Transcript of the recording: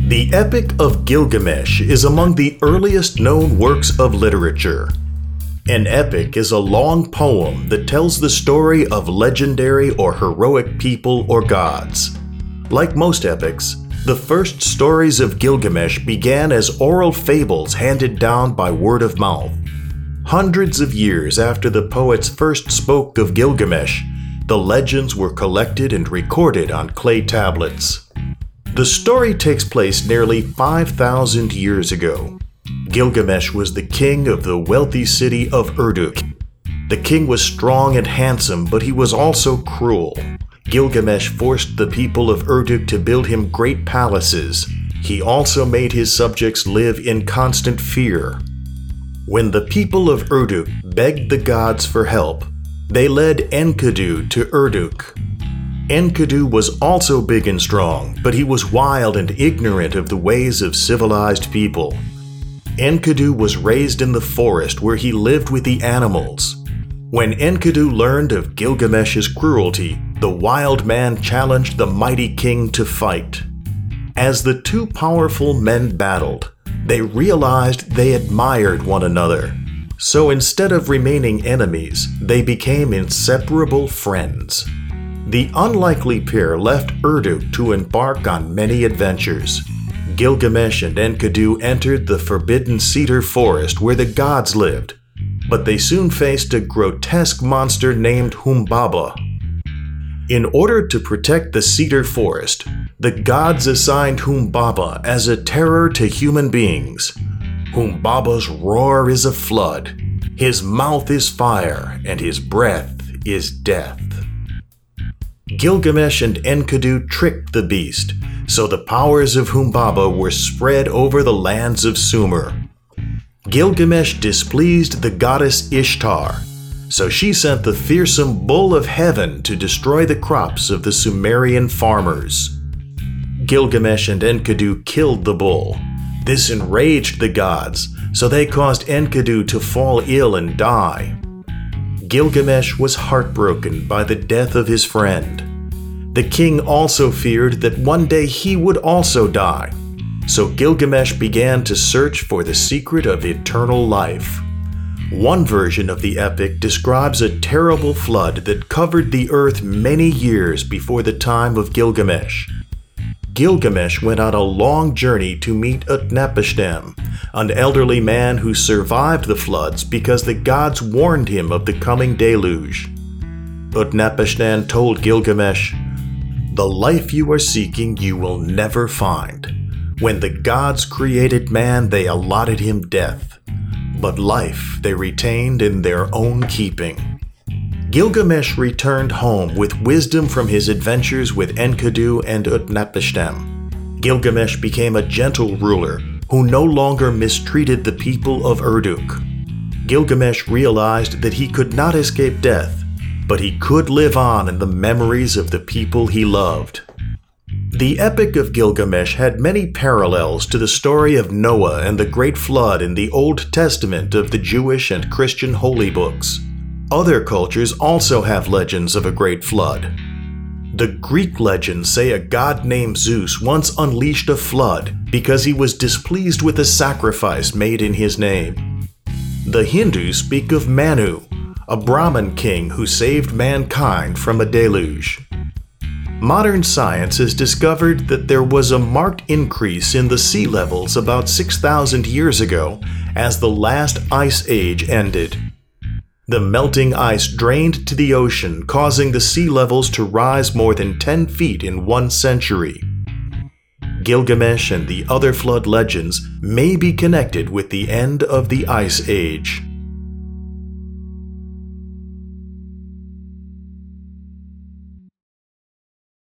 The Epic of Gilgamesh is among the earliest known works of literature. An epic is a long poem that tells the story of legendary or heroic people or gods. Like most epics, the first stories of Gilgamesh began as oral fables handed down by word of mouth. Hundreds of years after the poets first spoke of Gilgamesh, the legends were collected and recorded on clay tablets. The story takes place nearly 5,000 years ago. Gilgamesh was the king of the wealthy city of Uruk. The king was strong and handsome, but he was also cruel. Gilgamesh forced the people of Uruk to build him great palaces. He also made his subjects live in constant fear. When the people of Uruk begged the gods for help, they led Enkidu to Uruk. Enkidu was also big and strong, but he was wild and ignorant of the ways of civilized people. Enkidu was raised in the forest where he lived with the animals. When Enkidu learned of Gilgamesh's cruelty, the wild man challenged the mighty king to fight. As the two powerful men battled, they realized they admired one another. So instead of remaining enemies, they became inseparable friends. The unlikely pair left Uruk to embark on many adventures. Gilgamesh and Enkidu entered the forbidden cedar forest where the gods lived, but they soon faced a grotesque monster named Humbaba. In order to protect the cedar forest, the gods assigned Humbaba as a terror to human beings. Humbaba's roar is a flood, his mouth is fire, and his breath is death. Gilgamesh and Enkidu tricked the beast, so the powers of Humbaba were spread over the lands of Sumer. Gilgamesh displeased the goddess Ishtar, so she sent the fearsome bull of heaven to destroy the crops of the Sumerian farmers. Gilgamesh and Enkidu killed the bull. This enraged the gods, so they caused Enkidu to fall ill and die. Gilgamesh was heartbroken by the death of his friend. The king also feared that one day he would also die, so Gilgamesh began to search for the secret of eternal life. One version of the epic describes a terrible flood that covered the earth many years before the time of Gilgamesh. Gilgamesh went on a long journey to meet Utnapishtim, an elderly man who survived the floods because the gods warned him of the coming deluge. Utnapishtim told Gilgamesh, "The life you are seeking you will never find. When the gods created man, they allotted him death, but life they retained in their own keeping." Gilgamesh returned home with wisdom from his adventures with Enkidu and Utnapishtim. Gilgamesh became a gentle ruler who no longer mistreated the people of Uruk. Gilgamesh realized that he could not escape death, but he could live on in the memories of the people he loved. The Epic of Gilgamesh had many parallels to the story of Noah and the Great Flood in the Old Testament of the Jewish and Christian holy books. Other cultures also have legends of a great flood. The Greek legends say a god named Zeus once unleashed a flood because he was displeased with a sacrifice made in his name. The Hindus speak of Manu, a Brahmin king who saved mankind from a deluge. Modern science has discovered that there was a marked increase in the sea levels about 6,000 years ago as the last ice age ended. The melting ice drained to the ocean, causing the sea levels to rise more than 10 feet in 1 century. Gilgamesh and the other flood legends may be connected with the end of the Ice Age.